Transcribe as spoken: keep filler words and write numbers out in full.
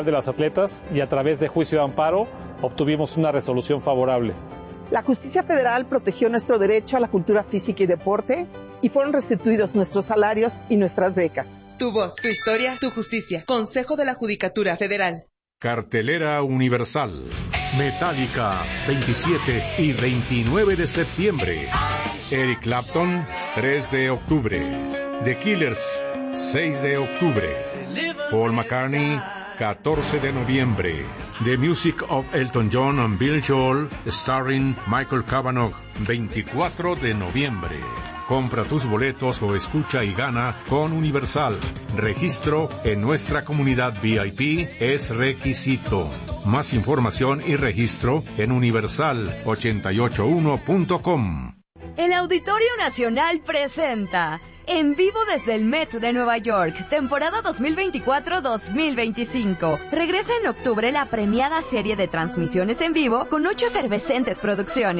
de las atletas y a través de juicio de amparo obtuvimos una resolución favorable. La justicia federal protegió nuestro derecho a la cultura física y deporte y fueron restituidos nuestros salarios y nuestras becas. Tu voz, tu historia, tu justicia. Consejo de la Judicatura Federal. Cartelera Universal. Metallica, veintisiete y veintinueve de septiembre. Eric Clapton, tres de octubre. The Killers, seis de octubre. Paul McCartney, catorce de noviembre. The Music of Elton John and Bill Joel, starring Michael Cavanaugh, veinticuatro de noviembre. Compra tus boletos o escucha y gana con Universal. Registro en nuestra comunidad V I P es requisito. Más información y registro en universal ochenta y ocho uno punto com. El Auditorio Nacional presenta en vivo desde el Met de Nueva York, temporada dos mil veinticuatro dos mil veinticinco. Regresa en octubre la premiada serie de transmisiones en vivo con ocho efervescentes producciones.